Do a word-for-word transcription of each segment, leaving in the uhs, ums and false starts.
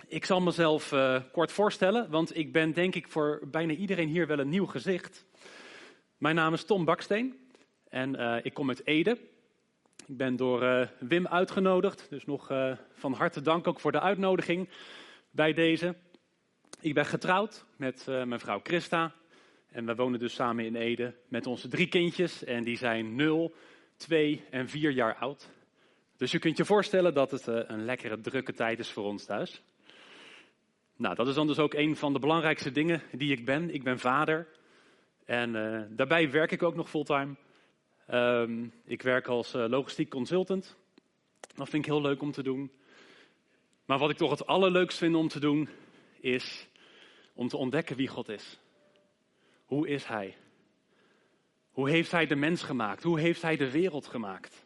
Ik zal mezelf uh, kort voorstellen, want ik ben denk ik voor bijna iedereen hier wel een nieuw gezicht. Mijn naam is Tom Baksteen en uh, ik kom uit Ede. Ik ben door uh, Wim uitgenodigd, dus nog uh, van harte dank ook voor de uitnodiging bij deze. Ik ben getrouwd met uh, mijn vrouw Christa en we wonen dus samen in Ede met onze drie kindjes en die zijn nul, twee en vier jaar oud. Dus je kunt je voorstellen dat het uh, een lekkere drukke tijd is voor ons thuis. Nou, dat is dan dus ook een van de belangrijkste dingen die ik ben. Ik ben vader en uh, daarbij werk ik ook nog fulltime. Um, ik werk als uh, logistiek consultant. Dat vind ik heel leuk om te doen. Maar wat ik toch het allerleukst vind om te doen, is om te ontdekken wie God is. Hoe is Hij? Hoe heeft Hij de mens gemaakt? Hoe heeft Hij de wereld gemaakt?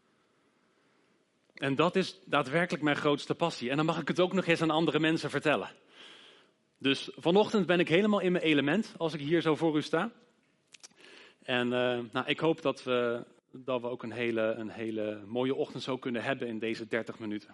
En dat is daadwerkelijk mijn grootste passie. En dan mag ik het ook nog eens aan andere mensen vertellen. Dus vanochtend ben ik helemaal in mijn element als ik hier zo voor u sta. En uh, nou, ik hoop dat we, dat we ook een hele, een hele mooie ochtend zo kunnen hebben in deze dertig minuten.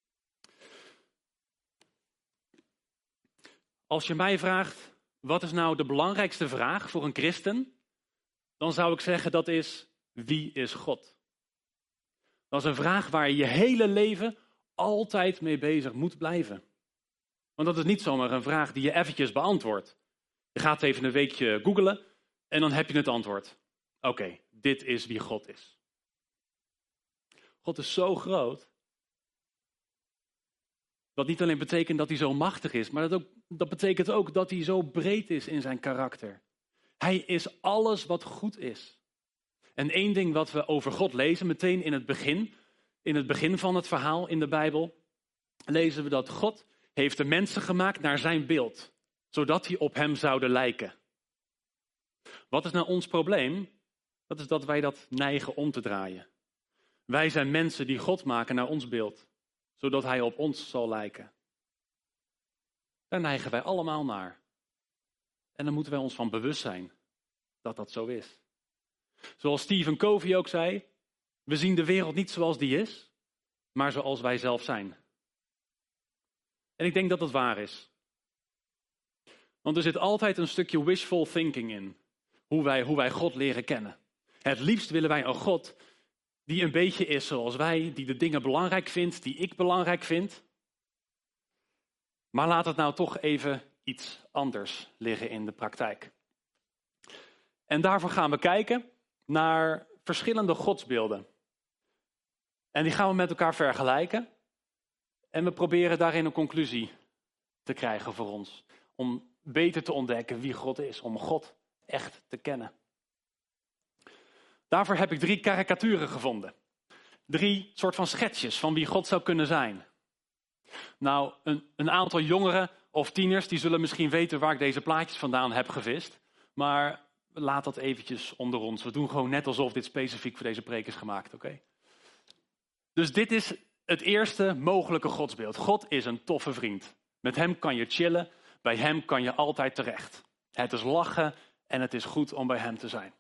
Als je mij vraagt, wat is nou de belangrijkste vraag voor een christen? Dan zou ik zeggen dat is, wie is God? Dat is een vraag waar je je hele leven altijd mee bezig moet blijven. Want dat is niet zomaar een vraag die je eventjes beantwoordt. Je gaat even een weekje googlen en dan heb je het antwoord. Oké, okay, dit is wie God is. God is zo groot. Dat niet alleen betekent dat hij zo machtig is, maar dat, ook, dat betekent ook dat hij zo breed is in zijn karakter. Hij is alles wat goed is. En één ding wat we over God lezen, meteen in het begin, in het begin van het verhaal in de Bijbel, lezen we dat God heeft de mensen gemaakt naar zijn beeld, zodat die op hem zouden lijken. Wat is nou ons probleem? Dat is dat wij dat neigen om te draaien. Wij zijn mensen die God maken naar ons beeld, zodat hij op ons zal lijken. Daar neigen wij allemaal naar. En dan moeten wij ons van bewust zijn dat dat zo is. Zoals Stephen Covey ook zei, we zien de wereld niet zoals die is, maar zoals wij zelf zijn. En ik denk dat dat waar is. Want er zit altijd een stukje wishful thinking in, hoe wij, hoe wij God leren kennen. Het liefst willen wij een God die een beetje is zoals wij, die de dingen belangrijk vindt, die ik belangrijk vind. Maar laat het nou toch even iets anders liggen in de praktijk. En daarvoor gaan we kijken naar verschillende godsbeelden. En die gaan we met elkaar vergelijken. En we proberen daarin een conclusie te krijgen voor ons. Om beter te ontdekken wie God is. Om God echt te kennen. Daarvoor heb ik drie karikaturen gevonden. Drie soort van schetsjes van wie God zou kunnen zijn. Nou, een, een aantal jongeren of tieners die zullen misschien weten waar ik deze plaatjes vandaan heb gevist. Maar laat dat eventjes onder ons. We doen gewoon net alsof dit specifiek voor deze preek is gemaakt, oké? Okay? Dus dit is het eerste mogelijke godsbeeld. God is een toffe vriend. Met hem kan je chillen, bij hem kan je altijd terecht. Het is lachen en het is goed om bij hem te zijn.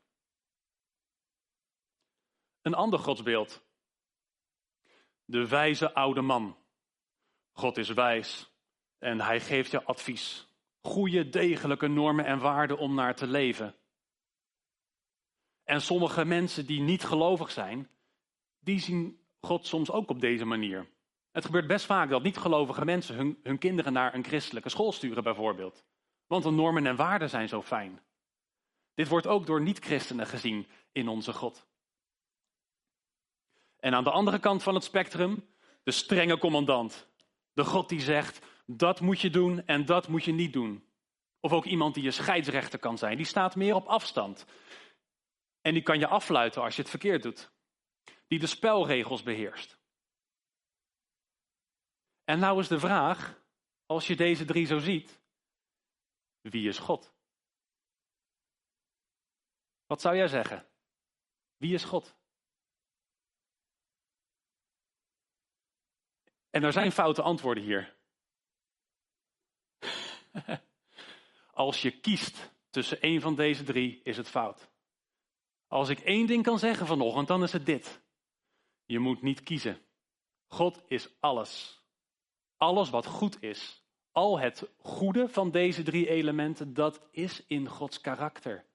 Een ander godsbeeld. De wijze oude man. God is wijs en hij geeft je advies. Goede, degelijke normen en waarden om naar te leven. En sommige mensen die niet gelovig zijn, die zien God soms ook op deze manier. Het gebeurt best vaak dat niet-gelovige mensen hun, hun kinderen naar een christelijke school sturen bijvoorbeeld. Want de normen en waarden zijn zo fijn. Dit wordt ook door niet-christenen gezien in onze God. En aan de andere kant van het spectrum, de strenge commandant. De God die zegt, dat moet je doen en dat moet je niet doen. Of ook iemand die je scheidsrechter kan zijn. Die staat meer op afstand. En die kan je affluiten als je het verkeerd doet. Die de spelregels beheerst. En nou is de vraag, als je deze drie zo ziet, wie is God? Wat zou jij zeggen? Wie is God? En er zijn foute antwoorden hier. Als je kiest tussen één van deze drie, is het fout. Als ik één ding kan zeggen vanochtend, dan is het dit. Je moet niet kiezen. God is alles. alles wat goed is, al het goede van deze drie elementen, dat is in Gods karakter.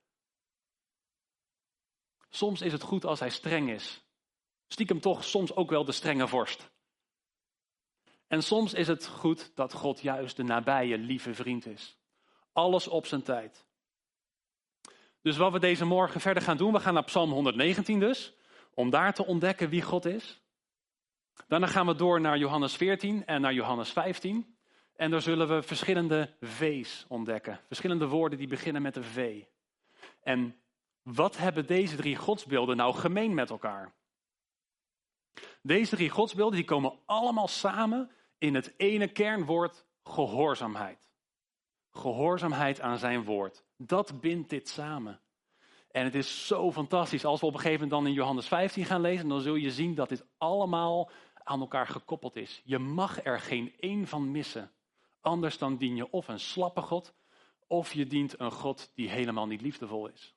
Soms is het goed als hij streng is. Stiekem toch soms ook wel de strenge vorst. En soms is het goed dat God juist de nabije, lieve vriend is. Alles op zijn tijd. Dus wat we deze morgen verder gaan doen, we gaan naar Psalm honderdnegentien dus, om daar te ontdekken wie God is. Daarna gaan we door naar Johannes veertien en naar Johannes vijftien. En daar zullen we verschillende V's ontdekken. Verschillende woorden die beginnen met een V. En wat hebben deze drie godsbeelden nou gemeen met elkaar? Deze drie godsbeelden die komen allemaal samen in het ene kernwoord gehoorzaamheid. Gehoorzaamheid aan zijn woord. Dat bindt dit samen. En het is zo fantastisch. Als we op een gegeven moment dan in Johannes vijftien gaan lezen, dan zul je zien dat dit allemaal aan elkaar gekoppeld is. Je mag er geen één van missen. Anders dan dien je of een slappe God, of je dient een God die helemaal niet liefdevol is.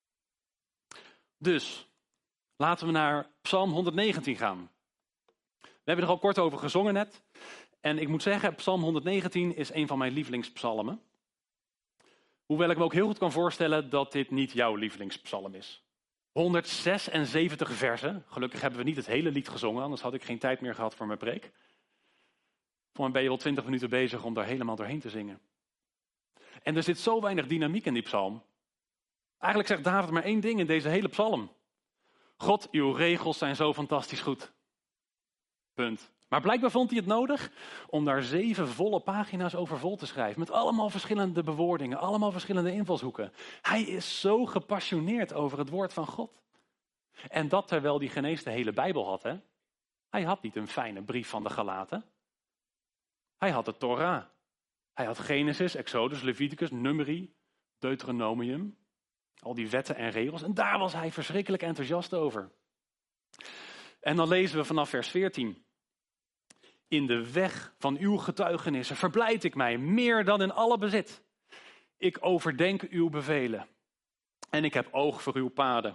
Dus, laten we naar Psalm honderdnegentien gaan. We hebben er al kort over gezongen net. En ik moet zeggen, Psalm honderdnegentien is een van mijn lievelingspsalmen. Hoewel ik me ook heel goed kan voorstellen dat dit niet jouw lievelingspsalm is. honderdzesenzeventig versen. Gelukkig hebben we niet het hele lied gezongen, anders had ik geen tijd meer gehad voor mijn preek. Voor mij ben je wel twintig minuten bezig om daar helemaal doorheen te zingen. En er zit zo weinig dynamiek in die psalm. Eigenlijk zegt David maar één ding in deze hele psalm. God, uw regels zijn zo fantastisch goed. Punt. Maar blijkbaar vond hij het nodig om daar zeven volle pagina's over vol te schrijven. Met allemaal verschillende bewoordingen, allemaal verschillende invalshoeken. Hij is zo gepassioneerd over het woord van God. En dat terwijl hij geen eens de hele Bijbel had. Hè? Hij had niet een fijne brief van de Galaten. Hij had de Torah. Hij had Genesis, Exodus, Leviticus, Numeri, Deuteronomium. Al die wetten en regels. En daar was hij verschrikkelijk enthousiast over. En dan lezen we vanaf vers veertien. In de weg van uw getuigenissen verblijd ik mij meer dan in alle bezit. Ik overdenk uw bevelen. En ik heb oog voor uw paden.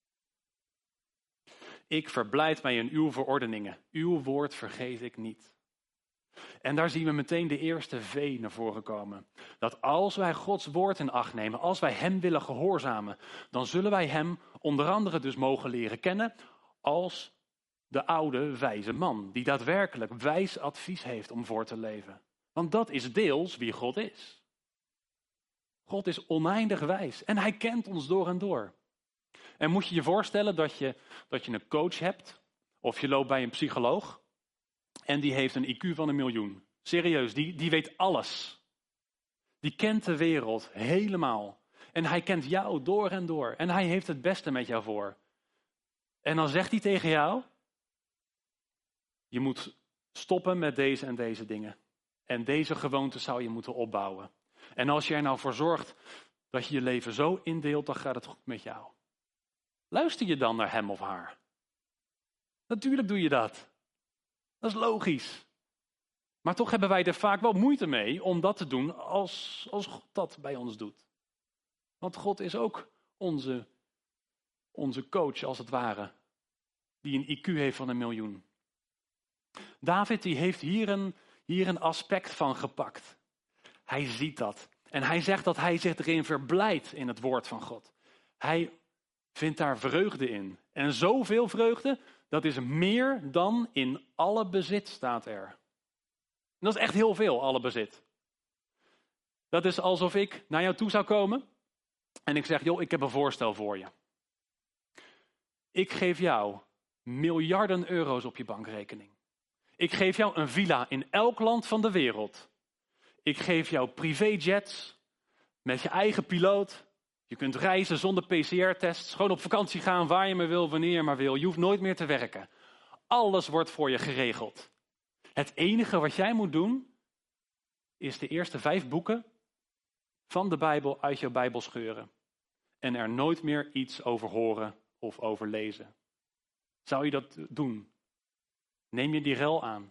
Ik verblijd mij in uw verordeningen. Uw woord vergeet ik niet. En daar zien we meteen de eerste V naar voren komen. Dat als wij Gods woord in acht nemen, als wij hem willen gehoorzamen, dan zullen wij hem onder andere dus mogen leren kennen als de oude wijze man, die daadwerkelijk wijs advies heeft om voor te leven. Want dat is deels wie God is. God is oneindig wijs en hij kent ons door en door. En moet je je voorstellen dat je, dat je een coach hebt, of je loopt bij een psycholoog, en die heeft een I Q van een miljoen. Serieus, die, die weet alles. Die kent de wereld helemaal. En hij kent jou door en door. En hij heeft het beste met jou voor. En dan zegt hij tegen jou, je moet stoppen met deze en deze dingen. En deze gewoontes zou je moeten opbouwen. En als je er nou voor zorgt dat je je leven zo indeelt, dan gaat het goed met jou. Luister je dan naar hem of haar? Natuurlijk doe je dat. Dat is logisch. Maar toch hebben wij er vaak wel moeite mee om dat te doen als, als God dat bij ons doet. Want God is ook onze, onze coach als het ware. Die een I Q heeft van een miljoen. David die heeft hier een, hier een aspect van gepakt. Hij ziet dat. En hij zegt dat hij zich erin verblijdt in het woord van God. Hij vindt daar vreugde in. En zoveel vreugde, dat is meer dan in alle bezit, staat er. En dat is echt heel veel, alle bezit. Dat is alsof ik naar jou toe zou komen en ik zeg, joh, ik heb een voorstel voor je. Ik geef jou miljarden euro's op je bankrekening. Ik geef jou een villa in elk land van de wereld. Ik geef jou privéjets met je eigen piloot. Je kunt reizen zonder P C R-tests, gewoon op vakantie gaan waar je maar wil, wanneer je maar wil. Je hoeft nooit meer te werken. Alles wordt voor je geregeld. Het enige wat jij moet doen, is de eerste vijf boeken van de Bijbel uit jouw Bijbel scheuren. En er nooit meer iets over horen of over lezen. Zou je dat doen? Neem je die rel aan?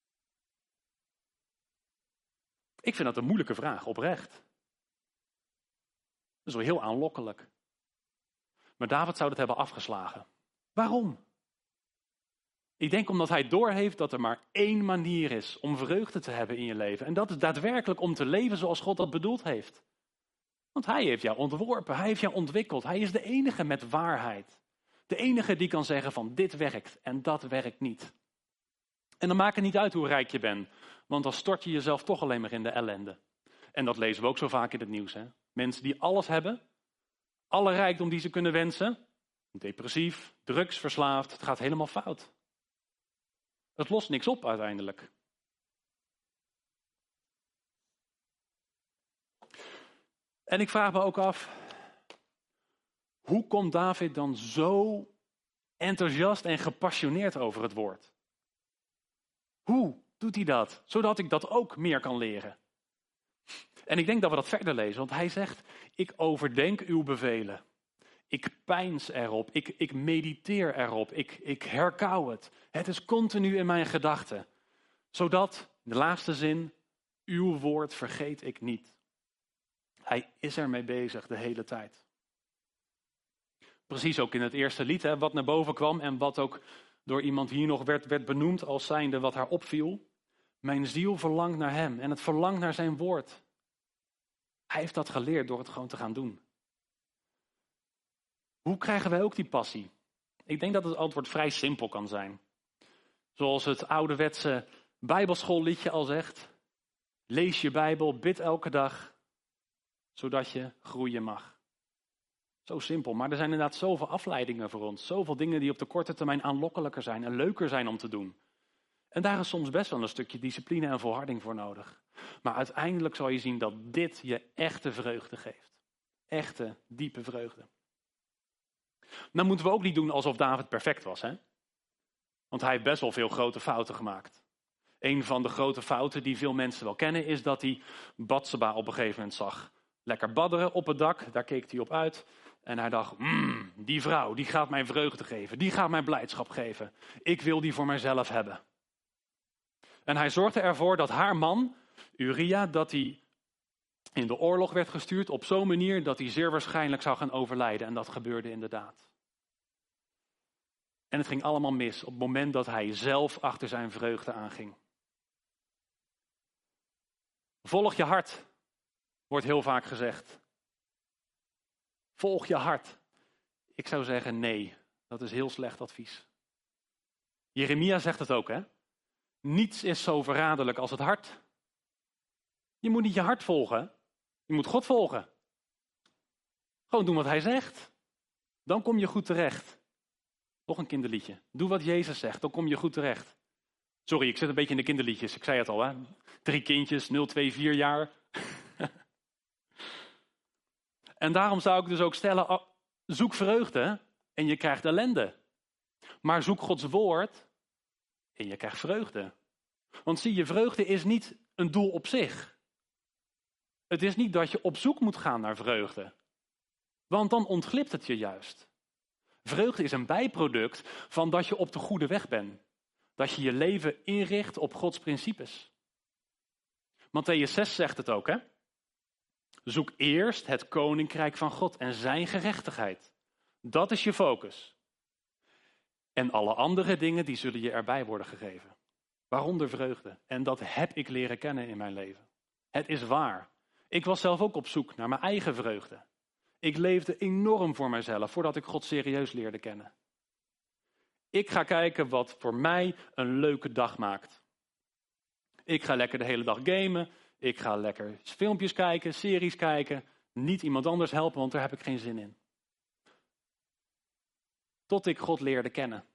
Ik vind dat een moeilijke vraag, oprecht. Dat is wel heel aanlokkelijk. Maar David zou dat hebben afgeslagen. Waarom? Ik denk omdat hij doorheeft dat er maar één manier is om vreugde te hebben in je leven. En dat is daadwerkelijk om te leven zoals God dat bedoeld heeft. Want hij heeft jou ontworpen, hij heeft jou ontwikkeld. Hij is de enige met waarheid. De enige die kan zeggen van dit werkt en dat werkt niet. En dan maakt het niet uit hoe rijk je bent. Want dan stort je jezelf toch alleen maar in de ellende. En dat lezen we ook zo vaak in het nieuws. Hè? Mensen die alles hebben, alle rijkdom die ze kunnen wensen, depressief, drugsverslaafd, het gaat helemaal fout. Het lost niks op uiteindelijk. En ik vraag me ook af, hoe komt David dan zo enthousiast en gepassioneerd over het woord? Hoe doet hij dat? Zodat ik dat ook meer kan leren. En ik denk dat we dat verder lezen, want hij zegt, ik overdenk uw bevelen. Ik peins erop, ik, ik mediteer erop, ik, ik herkauw het. Het is continu in mijn gedachten. Zodat, de laatste zin, uw woord vergeet ik niet. Hij is ermee bezig de hele tijd. Precies ook in het eerste lied, hè, wat naar boven kwam en wat ook door iemand hier nog werd, werd benoemd als zijnde wat haar opviel. Mijn ziel verlangt naar hem en het verlangt naar zijn woord. Hij heeft dat geleerd door het gewoon te gaan doen. Hoe krijgen wij ook die passie? Ik denk dat het antwoord vrij simpel kan zijn. Zoals het ouderwetse Bijbelschoolliedje al zegt. Lees je Bijbel, bid elke dag, zodat je groeien mag. Zo simpel, maar er zijn inderdaad zoveel afleidingen voor ons. Zoveel dingen die op de korte termijn aanlokkelijker zijn en leuker zijn om te doen. En daar is soms best wel een stukje discipline en volharding voor nodig. Maar uiteindelijk zal je zien dat dit je echte vreugde geeft. Echte, diepe vreugde. Nou moeten we ook niet doen alsof David perfect was, hè? Want hij heeft best wel veel grote fouten gemaakt. Een van de grote fouten die veel mensen wel kennen is dat hij Batseba op een gegeven moment zag. Lekker badderen op het dak, daar keek hij op uit. En hij dacht, mmm, die vrouw, die gaat mij vreugde geven. Die gaat mij blijdschap geven. Ik wil die voor mijzelf hebben. En hij zorgde ervoor dat haar man, Uria, dat hij in de oorlog werd gestuurd op zo'n manier dat hij zeer waarschijnlijk zou gaan overlijden. En dat gebeurde inderdaad. En het ging allemaal mis op het moment dat hij zelf achter zijn vreugde aanging. Volg je hart, wordt heel vaak gezegd. Volg je hart. Ik zou zeggen nee, dat is heel slecht advies. Jeremia zegt het ook, hè? Niets is zo verraderlijk als het hart. Je moet niet je hart volgen, je moet God volgen. Gewoon doen wat hij zegt. Dan kom je goed terecht. Nog een kinderliedje. Doe wat Jezus zegt, dan kom je goed terecht. Sorry, ik zit een beetje in de kinderliedjes. Ik zei het al, hè? Drie kindjes, nul, twee, vier jaar. En daarom zou ik dus ook stellen, zoek vreugde en je krijgt ellende. Maar zoek Gods woord en je krijgt vreugde. Want zie je, vreugde is niet een doel op zich. Het is niet dat je op zoek moet gaan naar vreugde. Want dan ontglipt het je juist. Vreugde is een bijproduct van dat je op de goede weg bent. Dat je je leven inricht op Gods principes. Mattheüs zes zegt het ook, hè? Zoek eerst het koninkrijk van God en zijn gerechtigheid. Dat is je focus. En alle andere dingen die zullen je erbij worden gegeven. Waaronder vreugde. En dat heb ik leren kennen in mijn leven. Het is waar. Ik was zelf ook op zoek naar mijn eigen vreugde. Ik leefde enorm voor mezelf voordat ik God serieus leerde kennen. Ik ga kijken wat voor mij een leuke dag maakt. Ik ga lekker de hele dag gamen. Ik ga lekker filmpjes kijken, series kijken. Niet iemand anders helpen, want daar heb ik geen zin in. Tot ik God leerde kennen.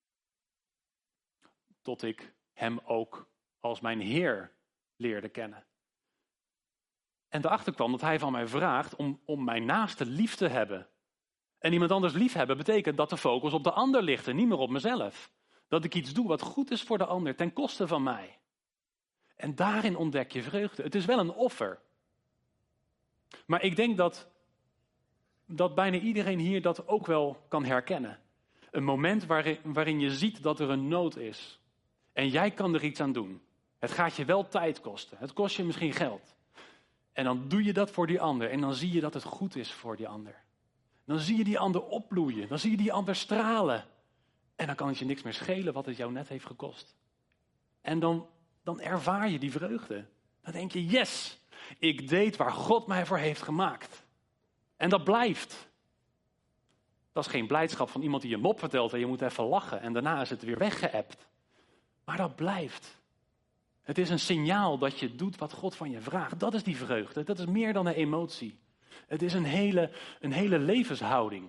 Tot ik hem ook als mijn Heer leerde kennen. En erachter kwam dat hij van mij vraagt om, om mijn naaste lief te hebben. En iemand anders lief hebben betekent dat de focus op de ander ligt en niet meer op mezelf. Dat ik iets doe wat goed is voor de ander ten koste van mij. En daarin ontdek je vreugde. Het is wel een offer. Maar ik denk dat, dat bijna iedereen hier dat ook wel kan herkennen. Een moment waarin, waarin je ziet dat er een nood is. En jij kan er iets aan doen. Het gaat je wel tijd kosten. Het kost je misschien geld. En dan doe je dat voor die ander. En dan zie je dat het goed is voor die ander. Dan zie je die ander opbloeien. Dan zie je die ander stralen. En dan kan het je niks meer schelen wat het jou net heeft gekost. En dan, dan ervaar je die vreugde. Dan denk je, yes, ik deed waar God mij voor heeft gemaakt. En dat blijft. Dat is geen blijdschap van iemand die je mop vertelt en je moet even lachen. En daarna is het weer weggeëpt. Maar dat blijft. Het is een signaal dat je doet wat God van je vraagt. Dat is die vreugde. Dat is meer dan een emotie. Het is een hele, een hele levenshouding.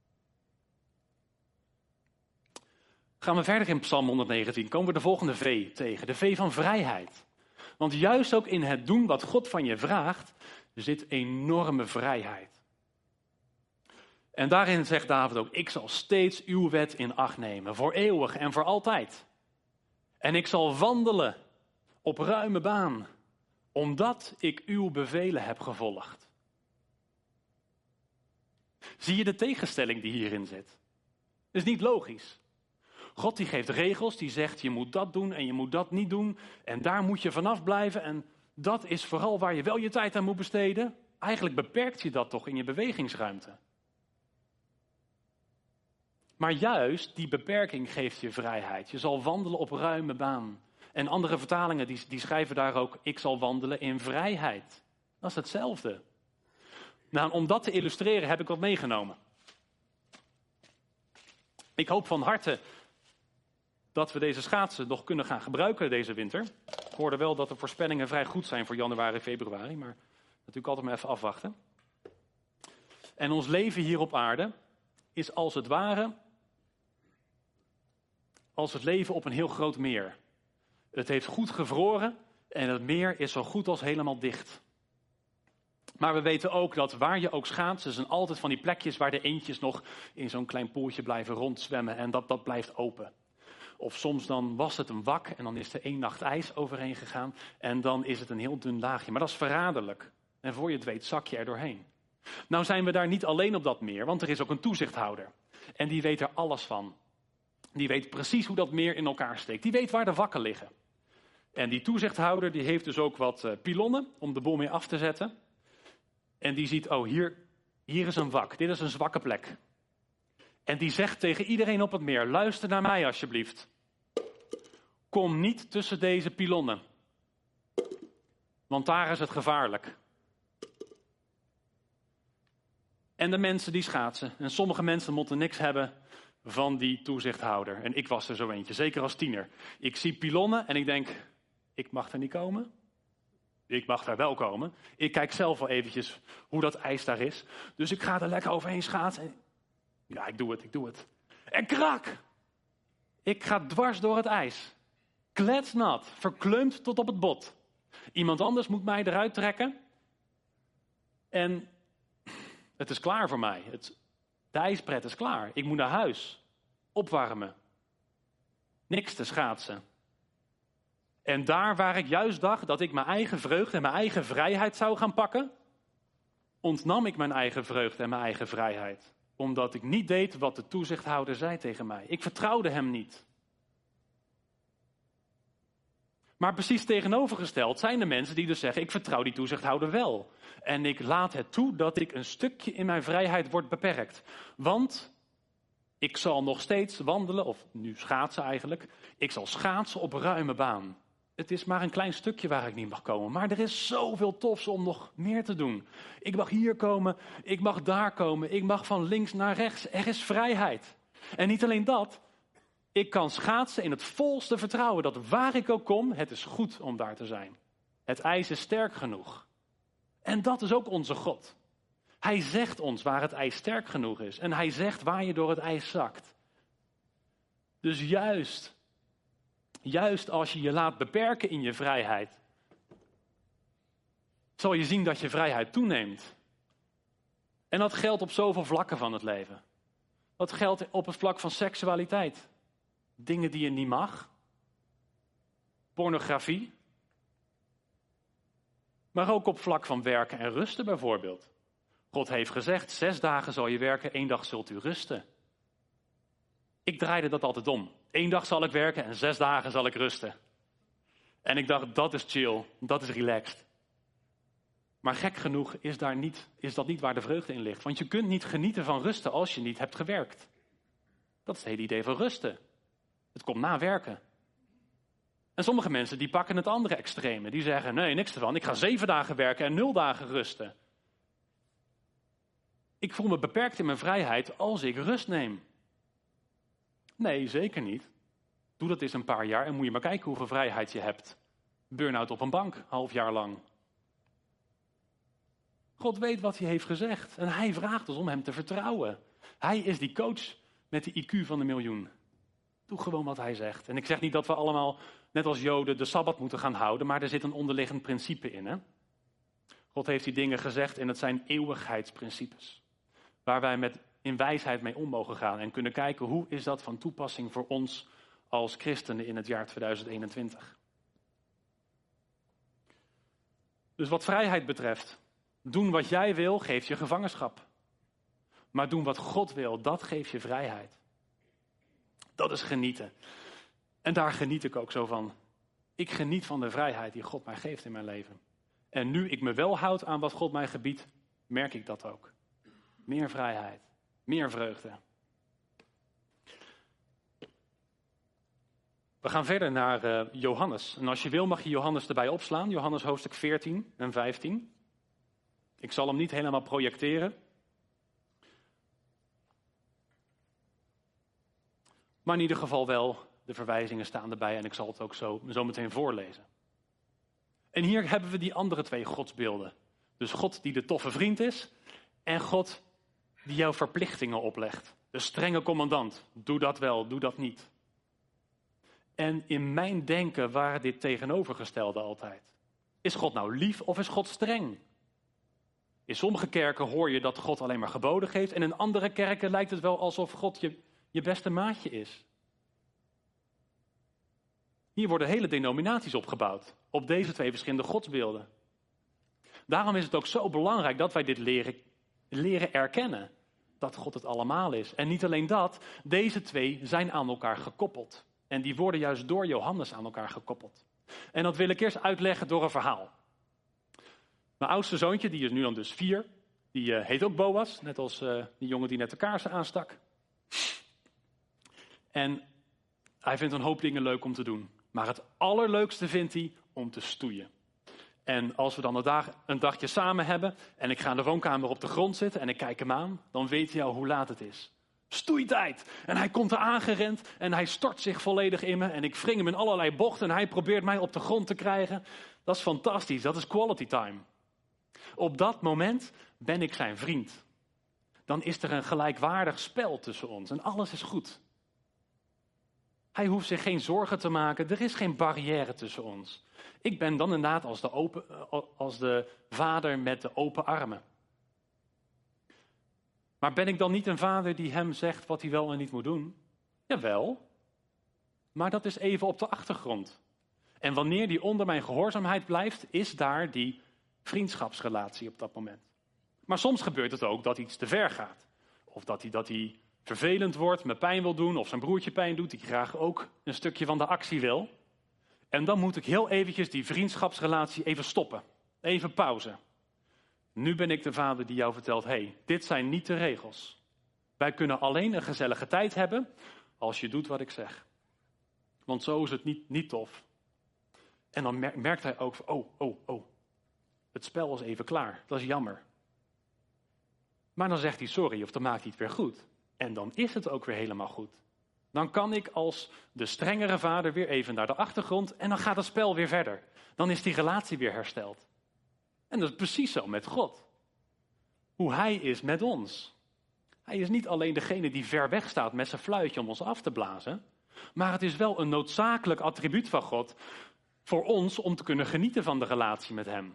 Gaan we verder in Psalm honderdnegentien, komen we de volgende V tegen. De V van vrijheid. Want juist ook in het doen wat God van je vraagt, zit enorme vrijheid. En daarin zegt David ook, ik zal steeds uw wet in acht nemen, voor eeuwig en voor altijd. En ik zal wandelen op ruime baan, omdat ik uw bevelen heb gevolgd. Zie je de tegenstelling die hierin zit? Dat is niet logisch. God die geeft regels, die zegt je moet dat doen en je moet dat niet doen. En daar moet je vanaf blijven en dat is vooral waar je wel je tijd aan moet besteden. Eigenlijk beperkt je dat toch in je bewegingsruimte. Maar juist die beperking geeft je vrijheid. Je zal wandelen op ruime baan. En andere vertalingen die, die schrijven daar ook, ik zal wandelen in vrijheid. Dat is hetzelfde. Nou, om dat te illustreren heb ik wat meegenomen. Ik hoop van harte dat we deze schaatsen nog kunnen gaan gebruiken deze winter. Ik hoorde wel dat de voorspellingen vrij goed zijn voor januari, februari, maar natuurlijk altijd maar even afwachten. En ons leven hier op aarde is als het ware als het leven op een heel groot meer. Het heeft goed gevroren en het meer is zo goed als helemaal dicht. Maar we weten ook dat waar je ook schaatst, er zijn altijd van die plekjes waar de eendjes nog in zo'n klein poeltje blijven rondzwemmen en dat, dat blijft open. Of soms dan was het een wak en dan is er één nacht ijs overheen gegaan en dan is het een heel dun laagje. Maar dat is verraderlijk. En voor je het weet zak je er doorheen. Nou zijn we daar niet alleen op dat meer, want er is ook een toezichthouder. En die weet er alles van. Die weet precies hoe dat meer in elkaar steekt. Die weet waar de wakken liggen. En die toezichthouder die heeft dus ook wat uh, pilonnen om de boel mee af te zetten. En die ziet, oh hier, hier is een wak, dit is een zwakke plek. En die zegt tegen iedereen op het meer, luister naar mij alsjeblieft. Kom niet tussen deze pilonnen. Want daar is het gevaarlijk. En de mensen die schaatsen. En sommige mensen moeten niks hebben van die toezichthouder. En ik was er zo eentje, zeker als tiener. Ik zie pilonnen en ik denk, ik mag er niet komen. Ik mag daar wel komen. Ik kijk zelf wel eventjes hoe dat ijs daar is. Dus ik ga er lekker overheen schaatsen. En ja, ik doe het, ik doe het. En krak! Ik ga dwars door het ijs. Kletsnat, verkleumd tot op het bot. Iemand anders moet mij eruit trekken. En het is klaar voor mij. Het, de ijspret is klaar. Ik moet naar huis. Opwarmen. Niks te schaatsen. En daar waar ik juist dacht dat ik mijn eigen vreugde en mijn eigen vrijheid zou gaan pakken, ontnam ik mijn eigen vreugde en mijn eigen vrijheid. Omdat ik niet deed wat de toezichthouder zei tegen mij. Ik vertrouwde hem niet. Maar precies tegenovergesteld zijn de mensen die dus zeggen, ik vertrouw die toezichthouder wel. En ik laat het toe dat ik een stukje in mijn vrijheid word beperkt. Want ik zal nog steeds wandelen, of nu schaatsen eigenlijk. Ik zal schaatsen op ruime baan. Het is maar een klein stukje waar ik niet mag komen. Maar er is zoveel tofs om nog meer te doen. Ik mag hier komen, ik mag daar komen. Ik mag van links naar rechts. Er is vrijheid. En niet alleen dat. Ik kan schaatsen in het volste vertrouwen dat waar ik ook kom, het is goed om daar te zijn. Het ijs is sterk genoeg. En dat is ook onze God. Hij zegt ons waar het ijs sterk genoeg is. En hij zegt waar je door het ijs zakt. Dus juist, juist als je je laat beperken in je vrijheid, zal je zien dat je vrijheid toeneemt. En dat geldt op zoveel vlakken van het leven. Dat geldt op het vlak van seksualiteit. Dingen die je niet mag. Pornografie. Maar ook op vlak van werken en rusten bijvoorbeeld. God heeft gezegd, zes dagen zal je werken, één dag zult u rusten. Ik draaide dat altijd om. Eén dag zal ik werken en zes dagen zal ik rusten. En ik dacht, dat is chill, dat is relaxed. Maar gek genoeg is, daar niet, is dat niet waar de vreugde in ligt. Want je kunt niet genieten van rusten als je niet hebt gewerkt. Dat is het hele idee van rusten. Het komt na werken. En sommige mensen die pakken het andere extreme. Die zeggen, nee, niks ervan. Ik ga zeven dagen werken en nul dagen rusten. Ik voel me beperkt in mijn vrijheid als ik rust neem. Nee, zeker niet. Doe dat eens een paar jaar en moet je maar kijken hoeveel vrijheid je hebt. Burn-out op een bank, half jaar lang. God weet wat hij heeft gezegd. En hij vraagt ons om hem te vertrouwen. Hij is die coach met de I Q van een miljoen. Doe gewoon wat hij zegt. En ik zeg niet dat we allemaal, net als Joden, de Sabbat moeten gaan houden. Maar er zit een onderliggend principe in. Hè? God heeft die dingen gezegd en het zijn eeuwigheidsprincipes. Waar wij met, in wijsheid mee om mogen gaan. En kunnen kijken hoe is dat van toepassing voor ons als christenen in het jaar tweeduizend eenentwintig. Dus wat vrijheid betreft. Doen wat jij wil, geeft je gevangenschap. Maar doen wat God wil, dat geeft je vrijheid. Dat is genieten. En daar geniet ik ook zo van. Ik geniet van de vrijheid die God mij geeft in mijn leven. En nu ik me wel houd aan wat God mij gebiedt, merk ik dat ook. Meer vrijheid, meer vreugde. We gaan verder naar uh, Johannes. En als je wil mag je Johannes erbij opslaan. Johannes hoofdstuk veertien en vijftien. Ik zal hem niet helemaal projecteren. Maar in ieder geval wel, de verwijzingen staan erbij en ik zal het ook zo, zo meteen voorlezen. En hier hebben we die andere twee godsbeelden. Dus God die de toffe vriend is en God die jouw verplichtingen oplegt. De strenge commandant. Doe dat wel, doe dat niet. En in mijn denken waren dit tegenovergestelde altijd. Is God nou lief of is God streng? In sommige kerken hoor je dat God alleen maar geboden geeft. En in andere kerken lijkt het wel alsof God je, je beste maatje is. Hier worden hele denominaties opgebouwd. Op deze twee verschillende godsbeelden. Daarom is het ook zo belangrijk dat wij dit leren, leren erkennen. Dat God het allemaal is. En niet alleen dat, deze twee zijn aan elkaar gekoppeld. En die worden juist door Johannes aan elkaar gekoppeld. En dat wil ik eerst uitleggen door een verhaal. Mijn oudste zoontje, die is nu dan dus vier, die uh, heet ook Boas, net als uh, die jongen die net de kaarsen aanstak. En hij vindt een hoop dingen leuk om te doen. Maar het allerleukste vindt hij om te stoeien. En als we dan een, dag, een dagje samen hebben en ik ga in de woonkamer op de grond zitten en ik kijk hem aan, dan weet hij al hoe laat het is. Stoeitijd! En hij komt er aangerend en hij stort zich volledig in me en ik wring hem in allerlei bochten en hij probeert mij op de grond te krijgen. Dat is fantastisch, dat is quality time. Op dat moment ben ik zijn vriend. Dan is er een gelijkwaardig spel tussen ons en alles is goed. Hij hoeft zich geen zorgen te maken, er is geen barrière tussen ons. Ik ben dan inderdaad als de, open, als de vader met de open armen. Maar ben ik dan niet een vader die hem zegt wat hij wel en niet moet doen? Jawel, maar dat is even op de achtergrond. En wanneer die onder mijn gehoorzaamheid blijft, is daar die vriendschapsrelatie op dat moment. Maar soms gebeurt het ook dat iets te ver gaat. Of dat hij, dat hij vervelend wordt, me pijn wil doen, of zijn broertje pijn doet, die graag ook een stukje van de actie wil. En dan moet ik heel eventjes die vriendschapsrelatie even stoppen. Even pauze. Nu ben ik de vader die jou vertelt, hé, hey, dit zijn niet de regels. Wij kunnen alleen een gezellige tijd hebben als je doet wat ik zeg. Want zo is het niet, niet tof. En dan merkt hij ook, oh, oh, oh, het spel is even klaar. Dat is jammer. Maar dan zegt hij sorry of dan maakt hij het weer goed. En dan is het ook weer helemaal goed. Dan kan ik als de strengere vader weer even naar de achtergrond en dan gaat het spel weer verder. Dan is die relatie weer hersteld. En dat is precies zo met God. Hoe hij is met ons. Hij is niet alleen degene die ver weg staat met zijn fluitje om ons af te blazen. Maar het is wel een noodzakelijk attribuut van God voor ons om te kunnen genieten van de relatie met hem.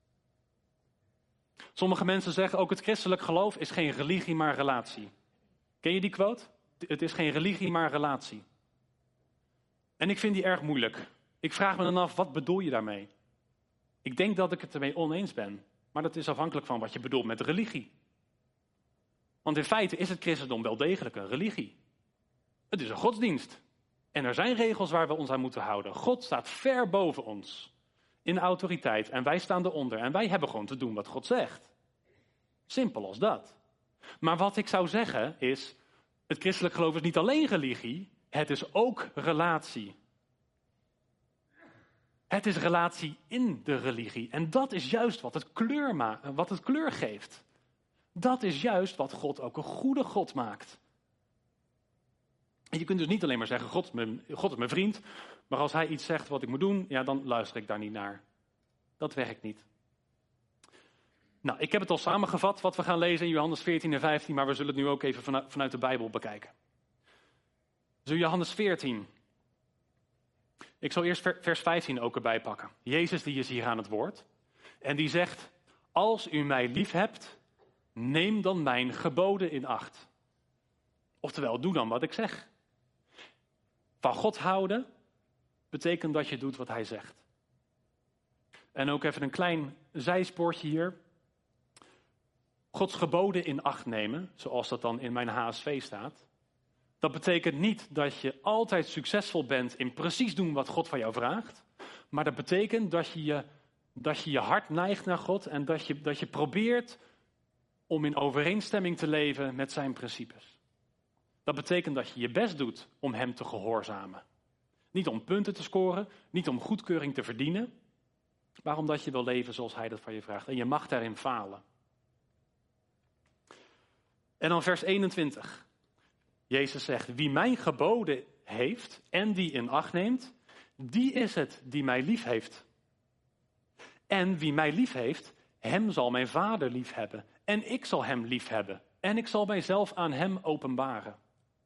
Sommige mensen zeggen ook het christelijk geloof is geen religie maar relatie. Ken je die quote? Het is geen religie maar relatie. En ik vind die erg moeilijk. Ik vraag me dan af, wat bedoel je daarmee? Ik denk dat ik het ermee oneens ben. Maar dat is afhankelijk van wat je bedoelt met religie. Want in feite is het christendom wel degelijk een religie. Het is een godsdienst. En er zijn regels waar we ons aan moeten houden. God staat ver boven ons. In autoriteit. En wij staan eronder. En wij hebben gewoon te doen wat God zegt. Simpel als dat. Maar wat ik zou zeggen is, Het christelijk geloof is niet alleen religie, het is ook relatie. Het is relatie in de religie. En dat is juist wat het kleur, ma- wat het kleur geeft. Dat is juist wat God ook een goede God maakt. En je kunt dus niet alleen maar zeggen, God is, mijn, God is mijn vriend, maar als hij iets zegt wat ik moet doen, ja, dan luister ik daar niet naar. Dat werkt niet. Nou, ik heb het al samengevat wat we gaan lezen in Johannes veertien en vijftien, maar we zullen het nu ook even vanuit, vanuit de Bijbel bekijken. Zo Johannes veertien. Ik zal eerst vers vijftien ook erbij pakken. Jezus die is hier aan het woord. En die zegt, als u mij lief hebt, neem dan mijn geboden in acht. Oftewel, doe dan wat ik zeg. Van God houden betekent dat je doet wat hij zegt. En ook even een klein zijspoortje hier. Gods geboden in acht nemen, zoals dat dan in mijn H S V staat. Dat betekent niet dat je altijd succesvol bent in precies doen wat God van jou vraagt. Maar dat betekent dat je je, dat je, je hart neigt naar God en dat je, dat je probeert om in overeenstemming te leven met zijn principes. Dat betekent dat je je best doet om hem te gehoorzamen. Niet om punten te scoren, niet om goedkeuring te verdienen, maar omdat je wil leven zoals hij dat van je vraagt. En je mag daarin falen. En dan vers eenentwintig. Jezus zegt, wie mijn geboden heeft en die in acht neemt, die is het die mij lief heeft. En wie mij lief heeft, hem zal mijn Vader lief hebben. En ik zal hem lief hebben. En ik zal mijzelf aan hem openbaren.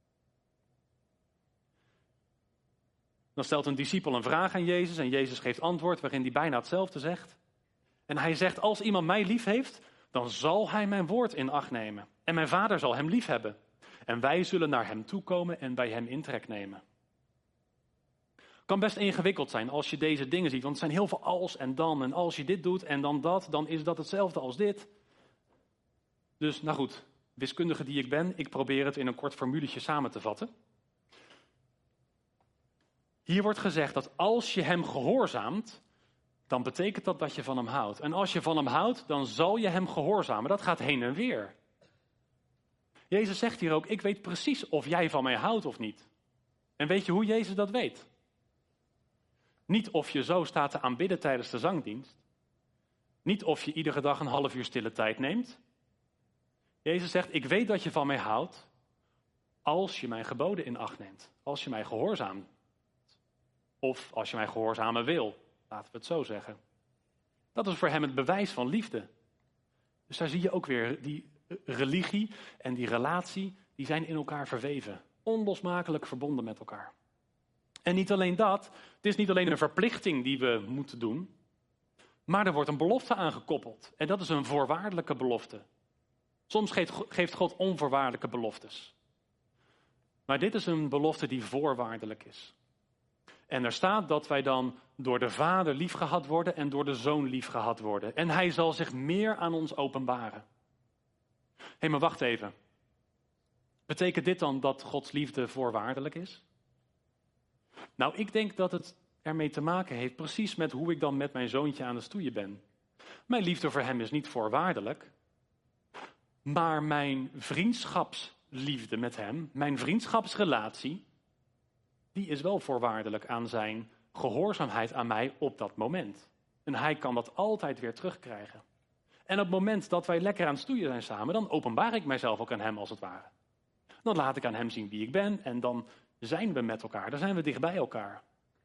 Dan stelt een discipel een vraag aan Jezus en Jezus geeft antwoord waarin hij bijna hetzelfde zegt. En hij zegt, als iemand mij lief heeft, dan zal hij mijn woord in acht nemen. En mijn Vader zal hem lief hebben. En wij zullen naar hem toekomen en bij hem intrek nemen. Kan best ingewikkeld zijn als je deze dingen ziet. Want het zijn heel veel als en dan. En als je dit doet en dan dat, dan is dat hetzelfde als dit. Dus, nou goed, wiskundige die ik ben, ik probeer het in een kort formuletje samen te vatten. Hier wordt gezegd dat als je hem gehoorzaamt, dan betekent dat dat je van hem houdt. En als je van hem houdt, dan zal je hem gehoorzamen. Dat gaat heen en weer. Jezus zegt hier ook, ik weet precies of jij van mij houdt of niet. En weet je hoe Jezus dat weet? Niet of je zo staat te aanbidden tijdens de zangdienst. Niet of je iedere dag een half uur stille tijd neemt. Jezus zegt, ik weet dat je van mij houdt als je mijn geboden in acht neemt. Als je mij gehoorzaamt. Of als je mij gehoorzamen wil, laten we het zo zeggen. Dat is voor hem het bewijs van liefde. Dus daar zie je ook weer die religie en die relatie, die zijn in elkaar verweven. Onlosmakelijk verbonden met elkaar. En niet alleen dat, het is niet alleen een verplichting die we moeten doen, maar er wordt een belofte aangekoppeld. En dat is een voorwaardelijke belofte. Soms geeft God onvoorwaardelijke beloftes. Maar dit is een belofte die voorwaardelijk is. En er staat dat wij dan door de Vader liefgehad worden en door de Zoon liefgehad worden. En hij zal zich meer aan ons openbaren. Hé, hey, maar wacht even. Betekent dit dan dat Gods liefde voorwaardelijk is? Nou, ik denk dat het ermee te maken heeft precies met hoe ik dan met mijn zoontje aan het stoeien ben. Mijn liefde voor hem is niet voorwaardelijk. Maar mijn vriendschapsliefde met hem, mijn vriendschapsrelatie, die is wel voorwaardelijk aan zijn gehoorzaamheid aan mij op dat moment. En hij kan dat altijd weer terugkrijgen. En op het moment dat wij lekker aan het stoeien zijn samen, dan openbaar ik mijzelf ook aan hem als het ware. Dan laat ik aan hem zien wie ik ben en dan zijn we met elkaar. Dan zijn we dicht bij elkaar.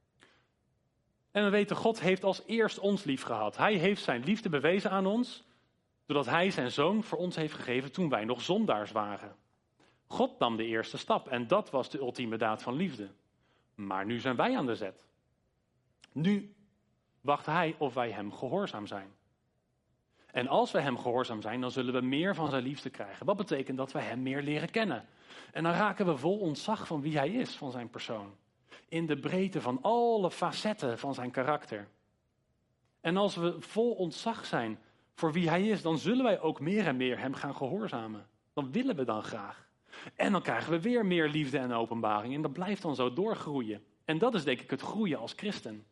En we weten, God heeft als eerst ons lief gehad. Hij heeft zijn liefde bewezen aan ons, doordat hij zijn zoon voor ons heeft gegeven toen wij nog zondaars waren. God nam de eerste stap en dat was de ultieme daad van liefde. Maar nu zijn wij aan de zet. Nu wacht hij of wij hem gehoorzaam zijn. En als we hem gehoorzaam zijn, dan zullen we meer van zijn liefde krijgen. Wat betekent dat we hem meer leren kennen. En dan raken we vol ontzag van wie hij is, van zijn persoon. In de breedte van alle facetten van zijn karakter. En als we vol ontzag zijn voor wie hij is, dan zullen wij ook meer en meer hem gaan gehoorzamen. Dan willen we dan graag. En dan krijgen we weer meer liefde en openbaring. En dat blijft dan zo doorgroeien. En dat is denk ik het groeien als christen.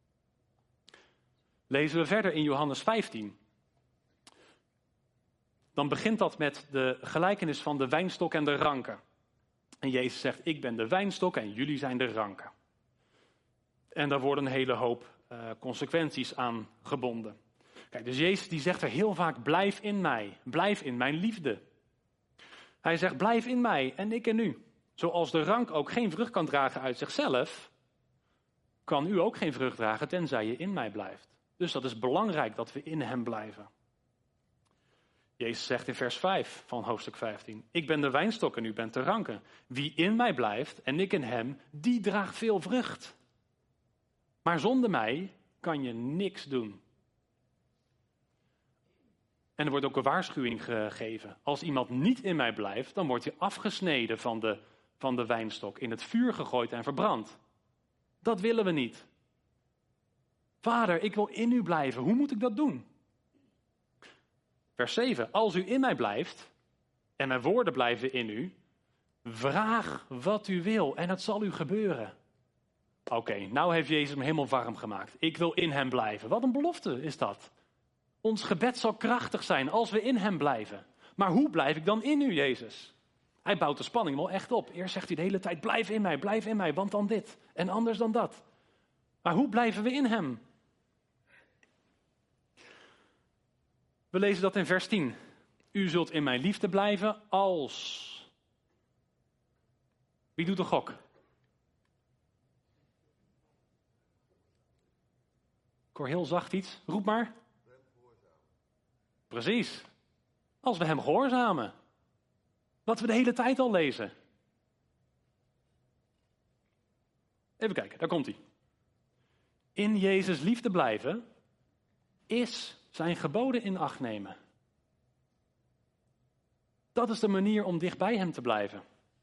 Lezen we verder in Johannes vijftien. dan begint dat met de gelijkenis van de wijnstok en de ranken. En Jezus zegt, ik ben de wijnstok en jullie zijn de ranken. En daar worden een hele hoop uh, consequenties aan gebonden. Kijk, dus Jezus die zegt er heel vaak, blijf in mij, blijf in mijn liefde. Hij zegt, blijf in mij en ik in u. Zoals de rank ook geen vrucht kan dragen uit zichzelf, kan u ook geen vrucht dragen tenzij je in mij blijft. Dus dat is belangrijk dat we in hem blijven. Jezus zegt in vers vijf van hoofdstuk vijftien, ik ben de wijnstok en u bent de ranken. Wie in mij blijft en ik in hem, die draagt veel vrucht. Maar zonder mij kan je niks doen. En er wordt ook een waarschuwing gegeven. Als iemand niet in mij blijft, dan wordt hij afgesneden van de, van de wijnstok, in het vuur gegooid en verbrand. Dat willen we niet. Vader, ik wil in u blijven. Hoe moet ik dat doen? Vers zeven. Als u in mij blijft en mijn woorden blijven in u, vraag wat u wil en het zal u gebeuren. Oké, okay, nou heeft Jezus me helemaal warm gemaakt. Ik wil in hem blijven. Wat een belofte is dat. Ons gebed zal krachtig zijn als we in hem blijven. Maar hoe blijf ik dan in u, Jezus? Hij bouwt de spanning wel echt op. Eerst zegt hij de hele tijd, blijf in mij, blijf in mij, want dan dit. En anders dan dat. Maar hoe blijven we in hem? We lezen dat in vers tien. U zult in mijn liefde blijven als... Wie doet de gok? Ik hoor heel zacht iets. Roep maar. Precies. Als we hem gehoorzamen. Wat we de hele tijd al lezen. Even kijken, daar komt hij. In Jezus liefde blijven is zijn geboden in acht nemen. Dat is de manier om dicht bij hem te blijven.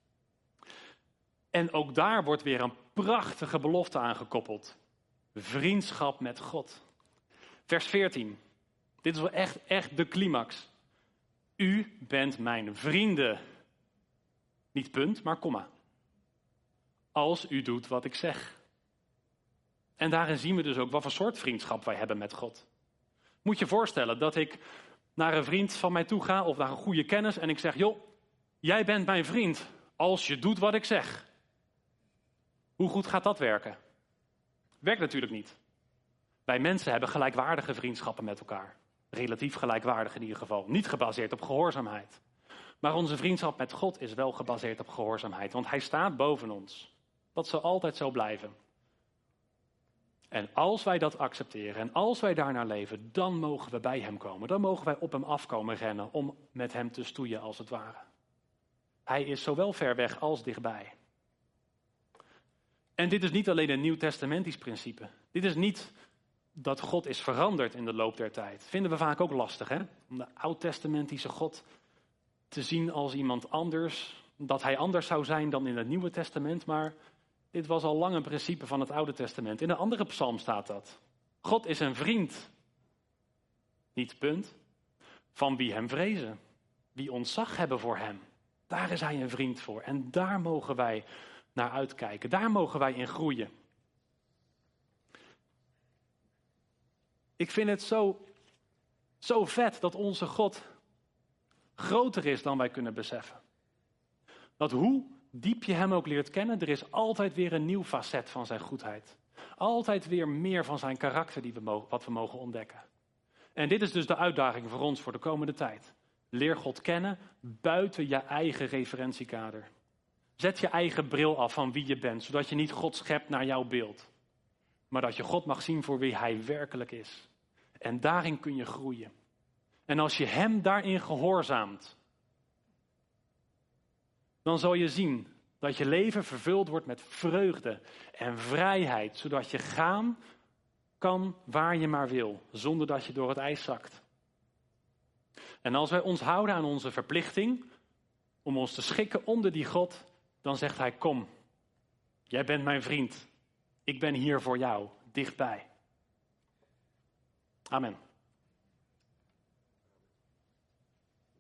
En ook daar wordt weer een prachtige belofte aangekoppeld. Vriendschap met God. Vers veertien. Dit is wel echt, echt de climax. U bent mijn vrienden. Niet punt, maar komma. Als u doet wat ik zeg. En daarin zien we dus ook wat voor soort vriendschap wij hebben met God. Moet je voorstellen dat ik naar een vriend van mij toe ga of naar een goede kennis en ik zeg, joh, jij bent mijn vriend als je doet wat ik zeg. Hoe goed gaat dat werken? Werkt natuurlijk niet. Wij mensen hebben gelijkwaardige vriendschappen met elkaar. Relatief gelijkwaardig in ieder geval. Niet gebaseerd op gehoorzaamheid. Maar onze vriendschap met God is wel gebaseerd op gehoorzaamheid. Want hij staat boven ons. Dat zal altijd zo blijven. En als wij dat accepteren en als wij daarnaar leven, dan mogen we bij hem komen. Dan mogen wij op hem afkomen rennen om met hem te stoeien als het ware. Hij is zowel ver weg als dichtbij. En dit is niet alleen een nieuwtestamentisch principe. Dit is niet dat God is veranderd in de loop der tijd. Vinden we vaak ook lastig, hè? Om de oud-testamentische God te zien als iemand anders. Dat hij anders zou zijn dan in het Nieuwe Testament. Maar dit was al lang een principe van het Oude Testament. In een andere psalm staat dat. God is een vriend. Niet punt. Van wie hem vrezen. Wie ontzag hebben voor hem. Daar is hij een vriend voor. En daar mogen wij naar uitkijken. Daar mogen wij in groeien. Ik vind het zo, zo vet dat onze God groter is dan wij kunnen beseffen. Dat hoe diep je hem ook leert kennen, er is altijd weer een nieuw facet van zijn goedheid. Altijd weer meer van zijn karakter die we mogen, wat we mogen ontdekken. En dit is dus de uitdaging voor ons voor de komende tijd. Leer God kennen buiten je eigen referentiekader. Zet je eigen bril af van wie je bent, zodat je niet God schept naar jouw beeld. Maar dat je God mag zien voor wie hij werkelijk is. En daarin kun je groeien. En als je hem daarin gehoorzaamt, dan zal je zien dat je leven vervuld wordt met vreugde en vrijheid. Zodat je gaan kan waar je maar wil, zonder dat je door het ijs zakt. En als wij ons houden aan onze verplichting om ons te schikken onder die God, dan zegt hij, kom, jij bent mijn vriend. Ik ben hier voor jou, dichtbij. Amen.